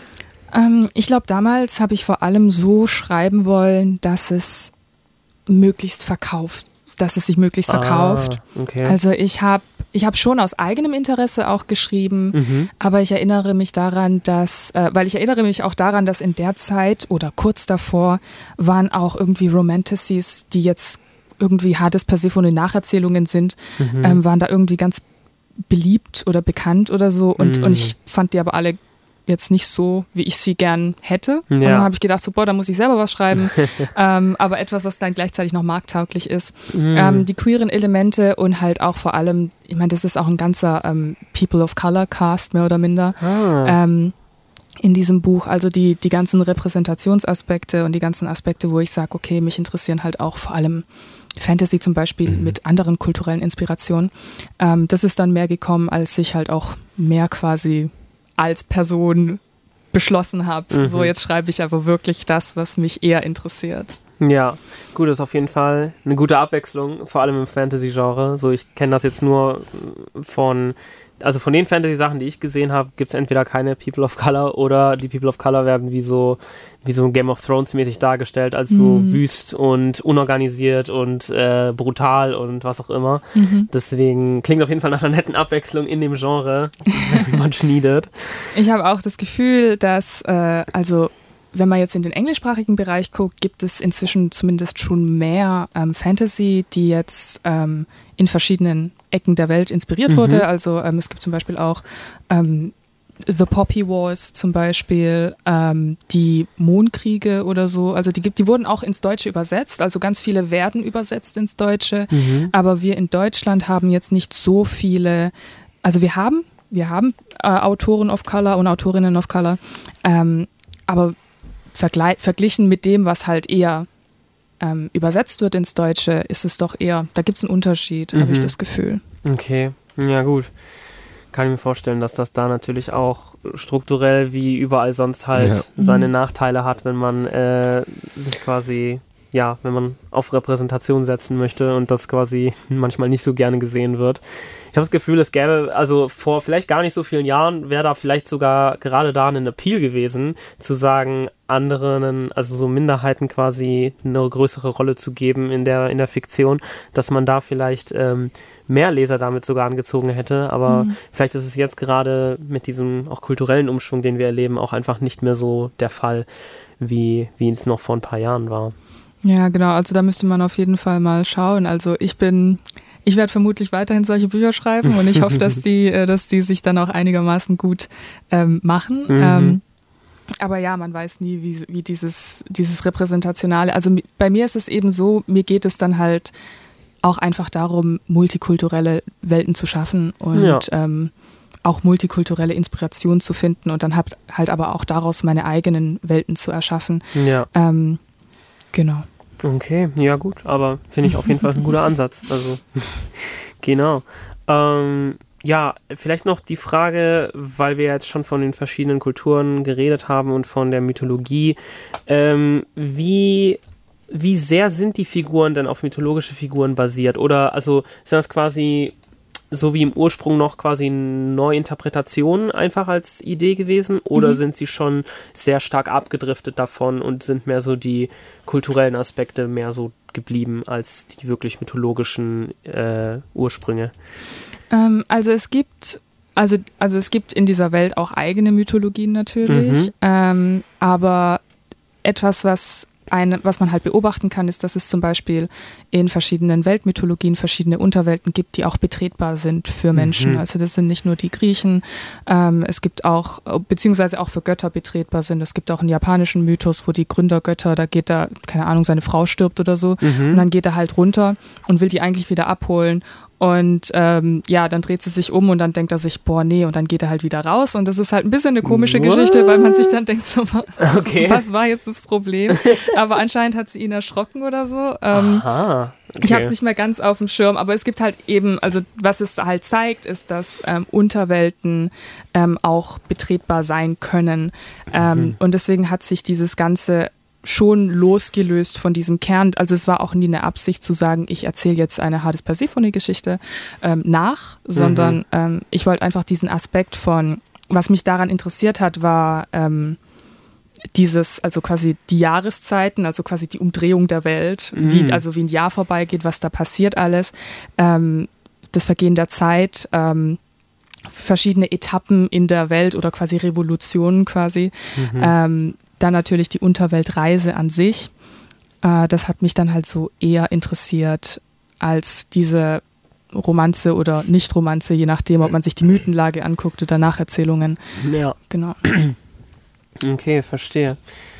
Ähm, ich glaube, damals habe ich vor allem so schreiben wollen, dass es möglichst verkauft, dass es sich möglichst verkauft. Ah, okay. Also ich habe ich hab schon aus eigenem Interesse auch geschrieben, Mhm. aber ich erinnere mich daran, dass, äh, weil ich erinnere mich auch daran, dass in der Zeit oder kurz davor waren auch irgendwie Romanticies, die jetzt irgendwie Hades Persephone Nacherzählungen sind, Mhm. ähm, waren da irgendwie ganz beliebt oder bekannt oder so und, Mhm. und ich fand die aber alle jetzt nicht so, wie ich sie gern hätte. Und Ja. dann habe ich gedacht, so, boah, da muss ich selber was schreiben. ähm, aber etwas, was dann gleichzeitig noch markttauglich ist. Mhm. Ähm, die queeren Elemente und halt auch vor allem, ich meine, das ist auch ein ganzer ähm, People of Color Cast, mehr oder minder, ah. ähm, in diesem Buch. Also die, die ganzen Repräsentationsaspekte und die ganzen Aspekte, wo ich sage, okay, mich interessieren halt auch vor allem Fantasy zum Beispiel Mhm. mit anderen kulturellen Inspirationen. Ähm, das ist dann mehr gekommen, als ich halt auch mehr quasi als Person beschlossen habe. Mhm. So, jetzt schreibe ich aber wirklich das, was mich eher interessiert. Ja, gut, das ist auf jeden Fall eine gute Abwechslung, vor allem im Fantasy-Genre. So, ich kenne das jetzt nur von, also von den Fantasy-Sachen, die ich gesehen habe, gibt es entweder keine People of Color oder die People of Color werden wie so, wie so Game of Thrones mäßig dargestellt, als so Mhm. wüst und unorganisiert und äh, brutal und was auch immer. Mhm. Deswegen klingt auf jeden Fall nach einer netten Abwechslung in dem Genre, wie man schniedet. Ich habe auch das Gefühl, dass, äh, also wenn man jetzt in den englischsprachigen Bereich guckt, gibt es inzwischen zumindest schon mehr ähm, Fantasy, die jetzt ähm, in verschiedenen Ecken der Welt inspiriert Mhm. wurde. Also ähm, es gibt zum Beispiel auch ähm, The Poppy Wars zum Beispiel, ähm, die Mondkriege oder so. Also die gibt, die wurden auch ins Deutsche übersetzt. Also ganz viele werden übersetzt ins Deutsche. Mhm. Aber wir in Deutschland haben jetzt nicht so viele, also wir haben, wir haben äh, Autoren of Color und Autorinnen of Color, ähm, aber vergle- verglichen mit dem, was halt eher ähm, übersetzt wird ins Deutsche, ist es doch eher, da gibt es einen Unterschied, habe ich Mhm. das Gefühl. Okay, ja gut. Kann ich mir vorstellen, dass das da natürlich auch strukturell wie überall sonst halt Ja. seine Mhm. Nachteile hat, wenn man äh, sich quasi, ja, wenn man auf Repräsentation setzen möchte und das quasi manchmal nicht so gerne gesehen wird. Ich habe das Gefühl, es gäbe, also vor vielleicht gar nicht so vielen Jahren wäre da vielleicht sogar gerade da ein Appeal gewesen, zu sagen, anderen, also so Minderheiten quasi eine größere Rolle zu geben in der, in der Fiktion, dass man da vielleicht ähm, mehr Leser damit sogar angezogen hätte, aber Mhm. vielleicht ist es jetzt gerade mit diesem auch kulturellen Umschwung, den wir erleben, auch einfach nicht mehr so der Fall, wie, wie es noch vor ein paar Jahren war. Ja, genau, also da müsste man auf jeden Fall mal schauen. Also ich bin, ich werde vermutlich weiterhin solche Bücher schreiben und ich hoffe, dass die, äh, dass die sich dann auch einigermaßen gut ähm, machen. Mhm. Ähm, aber ja, man weiß nie, wie, wie dieses, dieses Repräsentationale, also mi- bei mir ist es eben so, mir geht es dann halt auch einfach darum, multikulturelle Welten zu schaffen und Ja. ähm, auch multikulturelle Inspiration zu finden und dann hab, halt aber auch daraus meine eigenen Welten zu erschaffen. Ja. Ähm, genau. Okay, ja gut, aber finde ich auf jeden Fall ein guter Ansatz. Also, genau. Ähm, ja, vielleicht noch die Frage, weil wir jetzt schon von den verschiedenen Kulturen geredet haben und von der Mythologie, ähm, wie, wie sehr sind die Figuren denn auf mythologische Figuren basiert? Oder also sind das quasi so wie im Ursprung noch quasi Neuinterpretationen einfach als Idee gewesen? Oder mhm. sind sie schon sehr stark abgedriftet davon und sind mehr so die kulturellen Aspekte mehr so geblieben als die wirklich mythologischen äh, Ursprünge? Ähm, also es gibt also, also es gibt in dieser Welt auch eigene Mythologien natürlich, mhm. ähm, aber etwas, was Eine, was man halt beobachten kann, ist, dass es zum Beispiel in verschiedenen Weltmythologien verschiedene Unterwelten gibt, die auch betretbar sind für Menschen. Mhm. Also das sind nicht nur die Griechen, ähm, es gibt auch, beziehungsweise auch für Götter betretbar sind. Es gibt auch einen japanischen Mythos, wo die Gründergötter, da geht da, keine Ahnung, seine Frau stirbt oder so mhm. und dann geht er halt runter und will die eigentlich wieder abholen. Und ähm, ja, dann dreht sie sich um und dann denkt er sich, boah, nee, und dann geht er halt wieder raus. Und das ist halt ein bisschen eine komische What? Geschichte, weil man sich dann denkt, so, okay. was war jetzt das Problem? Aber anscheinend hat sie ihn erschrocken oder so. Ähm, Aha, okay. Ich habe es nicht mehr ganz auf dem Schirm, aber es gibt halt eben, also was es halt zeigt, ist, dass ähm, Unterwelten ähm, auch betretbar sein können. Ähm, mhm. Und deswegen hat sich dieses ganze schon losgelöst von diesem Kern, also es war auch nie eine Absicht zu sagen, ich erzähle jetzt eine Hades-Persephone-Geschichte ähm, nach, sondern mhm. ähm, ich wollte einfach diesen Aspekt von, was mich daran interessiert hat, war ähm, dieses, also quasi die Jahreszeiten, also quasi die Umdrehung der Welt, mhm. wie, also wie ein Jahr vorbeigeht, was da passiert alles, ähm, das Vergehen der Zeit, ähm, verschiedene Etappen in der Welt oder quasi Revolutionen quasi, mhm. ähm, dann natürlich die Unterweltreise an sich. Äh, das hat mich dann halt so eher interessiert als diese Romanze oder Nicht-Romanze, je nachdem, ob man sich die Mythenlage anguckt oder Nacherzählungen. Ja. Genau. Okay, verstehe.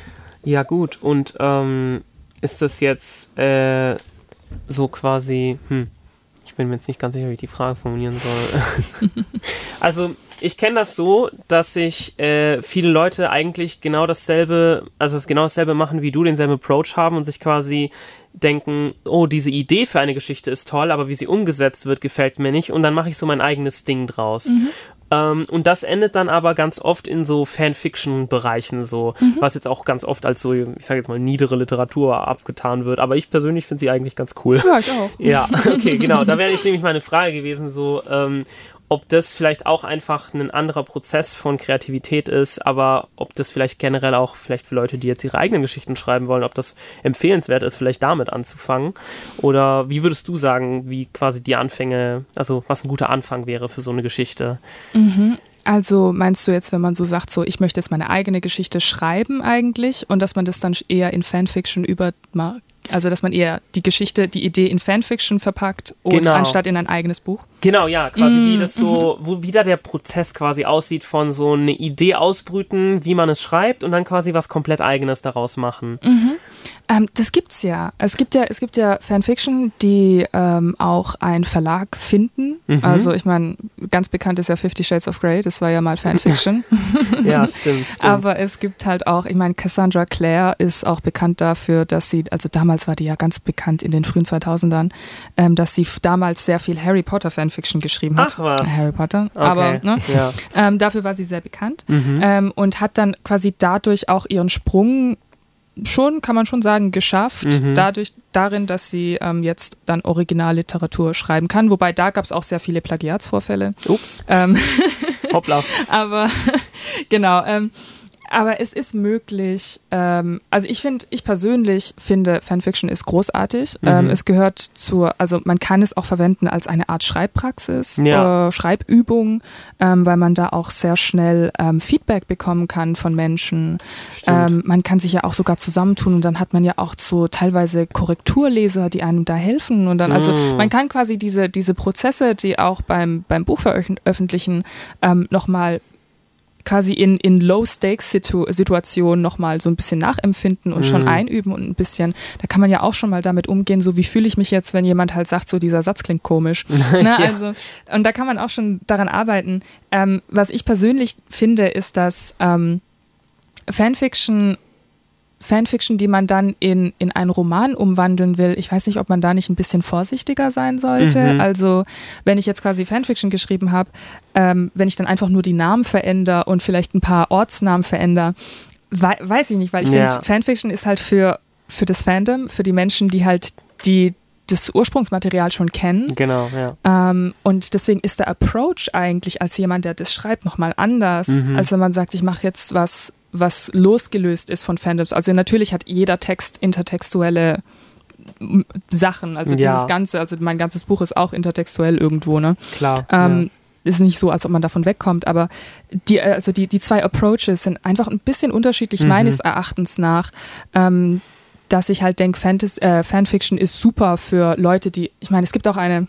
Ja gut, und ähm, ist das jetzt äh, so quasi, hm, ich bin mir jetzt nicht ganz sicher, wie ich die Frage formulieren soll. Also ich kenne das so, dass sich äh, viele Leute eigentlich genau dasselbe, also das genau dasselbe machen wie du, denselben Approach haben und sich quasi denken, oh, diese Idee für eine Geschichte ist toll, aber wie sie umgesetzt wird, gefällt mir nicht und dann mache ich so mein eigenes Ding draus. Mhm. Ähm, und das endet dann aber ganz oft in so Fanfiction-Bereichen, so, mhm. was jetzt auch ganz oft als so, ich sage jetzt mal, niedere Literatur abgetan wird. Aber ich persönlich finde sie eigentlich ganz cool. Ja, ich auch. Ja, okay, genau. Da wäre jetzt nämlich meine Frage gewesen, so, ähm, ob das vielleicht auch einfach ein anderer Prozess von Kreativität ist, aber ob das vielleicht generell auch vielleicht für Leute, die jetzt ihre eigenen Geschichten schreiben wollen, ob das empfehlenswert ist, vielleicht damit anzufangen. Oder wie würdest du sagen, wie quasi die Anfänge, also was ein guter Anfang wäre für so eine Geschichte? Mhm. Also meinst du jetzt, wenn man so sagt, so ich möchte jetzt meine eigene Geschichte schreiben eigentlich und dass man das dann eher in Fanfiction über, also dass man eher die Geschichte, die Idee in Fanfiction verpackt und genau. anstatt in ein eigenes Buch? Genau, ja, quasi Mm, wie das so, wo wieder der Prozess quasi aussieht von so eine Idee ausbrüten, wie man es schreibt und dann quasi was komplett Eigenes daraus machen. Mhm. Ähm, das gibt's ja. Es gibt ja, es gibt ja Fanfiction, die ähm, auch einen Verlag finden. Mhm. Also ich meine, ganz bekannt ist ja Fifty Shades of Grey, das war ja mal Fanfiction. Ja, stimmt, stimmt. Aber es gibt halt auch, ich meine, Cassandra Clare ist auch bekannt dafür, dass sie, also damals war die ja ganz bekannt in den frühen zweitausendern, ähm, dass sie f- damals sehr viel Harry Potter Fanfiction geschrieben hat. Ach was. Äh, Harry Potter. Okay. Aber ne? Ja. ähm, dafür war sie sehr bekannt Mhm. ähm, und hat dann quasi dadurch auch ihren Sprung schon, kann man schon sagen, geschafft, Mhm. dadurch, darin, dass sie ähm, jetzt dann Originalliteratur schreiben kann, wobei da gab es auch sehr viele Plagiatsvorfälle. Ups. Ähm, Hoppla. aber genau, ähm, aber es ist möglich, ähm, also ich finde, ich persönlich finde, Fanfiction ist großartig. Mhm. Ähm, es gehört zur, also man kann es auch verwenden als eine Art Schreibpraxis, Ja. äh, Schreibübung, ähm, weil man da auch sehr schnell ähm, Feedback bekommen kann von Menschen. Ähm, man kann sich ja auch sogar zusammentun und dann hat man ja auch so teilweise Korrekturleser, die einem da helfen und dann, also Mhm. man kann quasi diese, diese Prozesse, die auch beim, beim Buchveröffentlichen ähm, nochmal quasi in, in Low-Stakes-Situationen nochmal so ein bisschen nachempfinden und Mhm. schon einüben und ein bisschen, da kann man ja auch schon mal damit umgehen, so wie fühle ich mich jetzt, wenn jemand halt sagt, so dieser Satz klingt komisch. Ne? Ja. Also, und da kann man auch schon daran arbeiten. Ähm, was ich persönlich finde, ist, dass ähm, Fanfiction Fanfiction, die man dann in, in einen Roman umwandeln will, ich weiß nicht, ob man da nicht ein bisschen vorsichtiger sein sollte. Mhm. Also wenn ich jetzt quasi Fanfiction geschrieben habe, ähm, wenn ich dann einfach nur die Namen verändere und vielleicht ein paar Ortsnamen verändere, we- weiß ich nicht, weil ich ja. finde, Fanfiction ist halt für, für das Fandom, für die Menschen, die halt die das Ursprungsmaterial schon kennen. Genau, ja. Ähm, und deswegen ist der Approach eigentlich als jemand, der das schreibt, nochmal anders, mhm. als wenn man sagt, ich mache jetzt was, was losgelöst ist von Fandoms. Also natürlich hat jeder Text intertextuelle Sachen, also ja. dieses Ganze, also mein ganzes Buch ist auch intertextuell irgendwo, ne? Klar. Ähm, ja. Ist nicht so, als ob man davon wegkommt, aber die, also die, die zwei Approaches sind einfach ein bisschen unterschiedlich, mhm. meines Erachtens nach. Ähm, dass ich halt denke, äh, Fanfiction ist super für Leute, die, ich meine, es gibt auch eine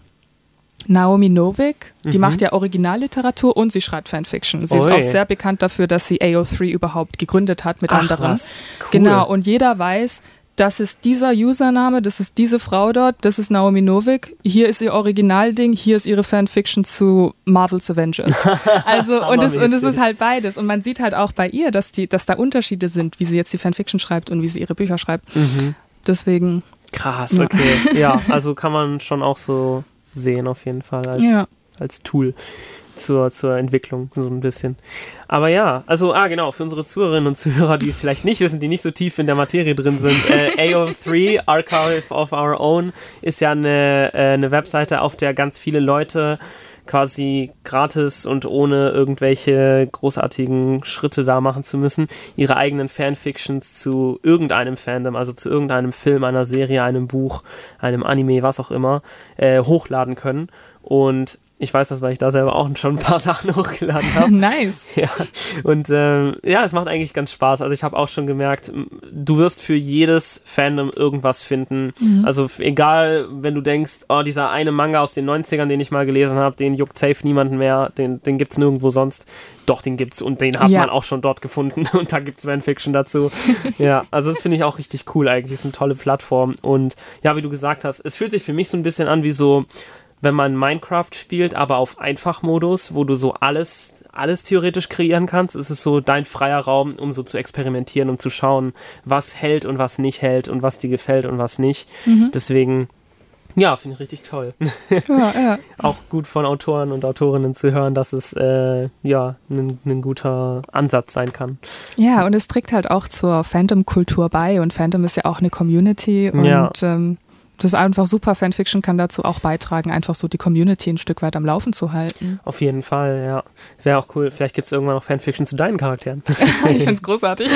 Naomi Novik, die mhm. macht ja Originalliteratur und sie schreibt Fanfiction. Sie Oi. ist auch sehr bekannt dafür, dass sie A O drei überhaupt gegründet hat mit Ach, anderen. Was? Cool. Genau, und jeder weiß, das ist dieser Username, das ist diese Frau dort, das ist Naomi Novik, hier ist ihr Originalding, hier ist ihre Fanfiction zu Marvel's Avengers. Also, und es, und es ist halt beides. Und man sieht halt auch bei ihr, dass, die, dass da Unterschiede sind, wie sie jetzt die Fanfiction schreibt und wie sie ihre Bücher schreibt. Mhm. Deswegen. Krass, okay. Ja. ja, also kann man schon auch so sehen, auf jeden Fall, als, ja. als Tool zur, zur Entwicklung, so ein bisschen. Aber ja, also, ah genau, für unsere Zuhörerinnen und Zuhörer, die es vielleicht nicht wissen, die nicht so tief in der Materie drin sind, äh, A O drei, Archive of Our Own, ist ja eine, äh, eine Webseite, auf der ganz viele Leute quasi gratis und ohne irgendwelche großartigen Schritte da machen zu müssen, ihre eigenen Fanfictions zu irgendeinem Fandom, also zu irgendeinem Film, einer Serie, einem Buch, einem Anime, was auch immer, äh, hochladen können. Und ich weiß das, weil ich da selber auch schon ein paar Sachen hochgeladen habe. Nice. Ja, und ähm, ja, es macht eigentlich ganz Spaß. Also ich habe auch schon gemerkt, du wirst für jedes Fandom irgendwas finden. Mhm. Also egal, wenn du denkst, oh, dieser eine Manga aus den neunzigern, den ich mal gelesen habe, den juckt safe niemanden mehr, den, den gibt's nirgendwo sonst. Doch, den gibt's und den hat ja. man auch schon dort gefunden und da gibt's Fanfiction dazu. Ja, also das finde ich auch richtig cool eigentlich. Das ist eine tolle Plattform und ja, wie du gesagt hast, es fühlt sich für mich so ein bisschen an wie so, wenn man Minecraft spielt, aber auf Einfachmodus, wo du so alles, alles theoretisch kreieren kannst, ist es so dein freier Raum, um so zu experimentieren, um zu schauen, was hält und was nicht hält und was dir gefällt und was nicht. Mhm. Deswegen, ja, finde ich richtig toll. Ja, ja. Auch gut von Autoren und Autorinnen zu hören, dass es äh, ja ein, ein guter Ansatz sein kann. Ja, und es trägt halt auch zur Fandom-Kultur bei und Fandom ist ja auch eine Community und ja. ähm, das ist einfach super. Fanfiction kann dazu auch beitragen, einfach so die Community ein Stück weit am Laufen zu halten. Auf jeden Fall, ja. Wäre auch cool. Vielleicht gibt es irgendwann noch Fanfiction zu deinen Charakteren. Ich finde es großartig.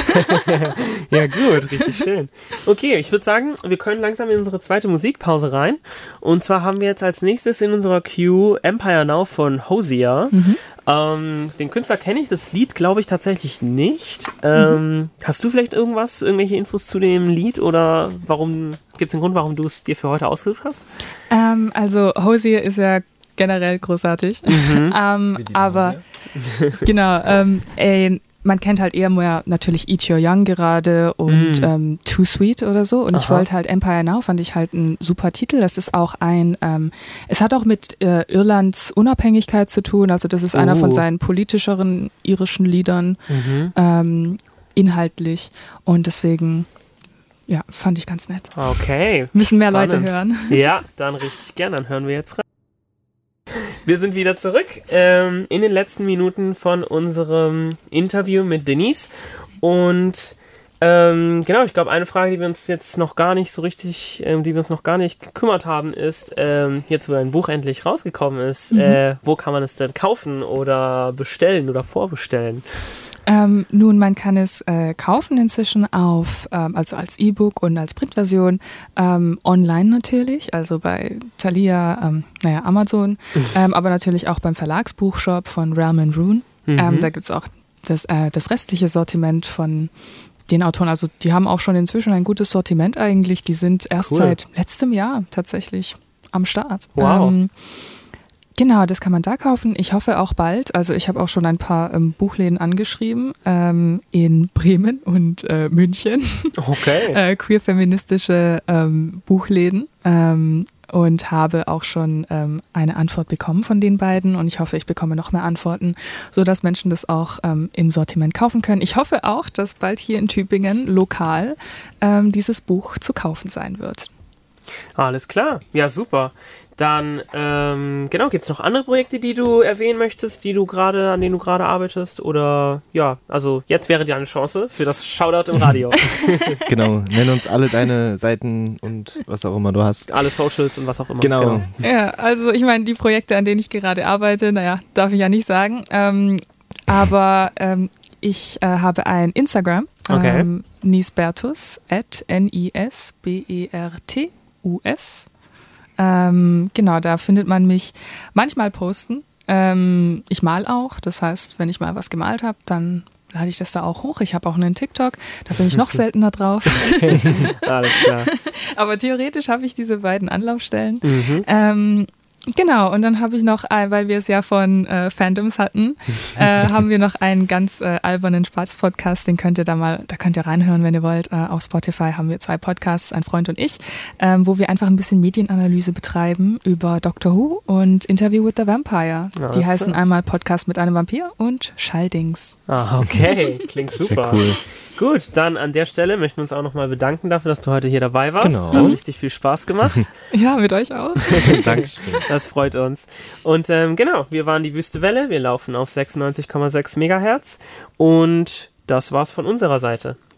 Ja gut, richtig schön. Okay, ich würde sagen, wir können langsam in unsere zweite Musikpause rein. Und zwar haben wir jetzt als nächstes in unserer Queue Empire Now von Hosier. Mhm. Ähm, den Künstler kenne ich, das Lied glaube ich tatsächlich nicht. Ähm, mhm. Hast du vielleicht irgendwas, irgendwelche Infos zu dem Lied oder warum, gibt es einen Grund, warum du es dir für heute ausgesucht hast? Ähm, also Hosier ist ja generell großartig, mhm. ähm, aber genau, ähm, ey, man kennt halt eher mehr natürlich Eat Your Young gerade und mm. ähm, Too Sweet oder so. Und Aha. ich wollte halt Empire Now, fand ich halt ein super Titel. Das ist auch ein, ähm, es hat auch mit äh, Irlands Unabhängigkeit zu tun. Also das ist oh. einer von seinen politischeren irischen Liedern mhm. ähm, inhaltlich. Und deswegen, ja, fand ich ganz nett. Okay. Müssen mehr Spannend. Leute hören. Ja, dann richtig gern. Dann hören wir jetzt rein. Wir sind wieder zurück ähm, in den letzten Minuten von unserem Interview mit Denise und ähm, genau, ich glaube, eine Frage, die wir uns jetzt noch gar nicht so richtig, ähm, die wir uns noch gar nicht gekümmert haben, ist, ähm, jetzt wo dein Buch endlich rausgekommen ist, mhm. äh, wo kann man es denn kaufen oder bestellen oder vorbestellen? Ähm, nun, man kann es äh, kaufen inzwischen auf, ähm, also als E-Book und als Printversion, ähm, online natürlich, also bei Thalia, ähm, naja, Amazon, ähm, aber natürlich auch beim Verlagsbuchshop von Realm and Rune. Mhm. Ähm, da gibt's auch das, äh, das restliche Sortiment von den Autoren, also die haben auch schon inzwischen ein gutes Sortiment eigentlich, die sind erst cool. seit letztem Jahr tatsächlich am Start. Wow. Ähm, Genau, das kann man da kaufen. Ich hoffe auch bald. Also ich habe auch schon ein paar ähm, Buchläden angeschrieben ähm, in Bremen und äh, München. Okay. äh, queer-feministische ähm, Buchläden. Ähm, und habe auch schon ähm, eine Antwort bekommen von den beiden und ich hoffe, ich bekomme noch mehr Antworten, sodass Menschen das auch ähm, im Sortiment kaufen können. Ich hoffe auch, dass bald hier in Tübingen lokal ähm, dieses Buch zu kaufen sein wird. Alles klar, ja super. Dann, ähm, genau, gibt es noch andere Projekte, die du erwähnen möchtest, die du gerade, an denen du gerade arbeitest? Oder ja, also jetzt wäre dir eine Chance für das Shoutout im Radio. Genau, nenn uns alle deine Seiten und was auch immer du hast. Alle Socials und was auch immer. Genau. genau. Ja, also ich meine, die Projekte, an denen ich gerade arbeite, naja, darf ich ja nicht sagen. Ähm, aber ähm, ich äh, habe ein Instagram, Okay. ähm, Nisbertus, at N I S B E R T U S. Ähm, genau, da findet man mich manchmal posten. Ähm, ich mal auch, das heißt, wenn ich mal was gemalt habe, dann lade ich das da auch hoch. Ich habe auch einen TikTok, da bin ich noch seltener drauf. Alles klar. Aber theoretisch habe ich diese beiden Anlaufstellen. Mhm. Ähm, Genau, und dann habe ich noch, äh, weil wir es ja von äh, Fandoms hatten, äh, haben wir noch einen ganz äh, albernen Spaß-Podcast, den könnt ihr da mal, da könnt ihr reinhören, wenn ihr wollt. Äh, auf Spotify haben wir zwei Podcasts, ein Freund und ich, ähm, wo wir einfach ein bisschen Medienanalyse betreiben über Doctor Who und Interview with the Vampire. Ja, Die heißen klar. einmal Podcast mit einem Vampir und Schalldings. Ah, okay, klingt super. Sehr cool. Gut, dann an der Stelle möchten wir uns auch nochmal bedanken dafür, dass du heute hier dabei warst. Genau. Hat richtig viel Spaß gemacht. Ja, mit euch auch. Dankeschön. Das freut uns. Und ähm, genau, wir waren die Wüste Welle. Wir laufen auf sechsundneunzig Komma sechs Megahertz. Und das war's von unserer Seite.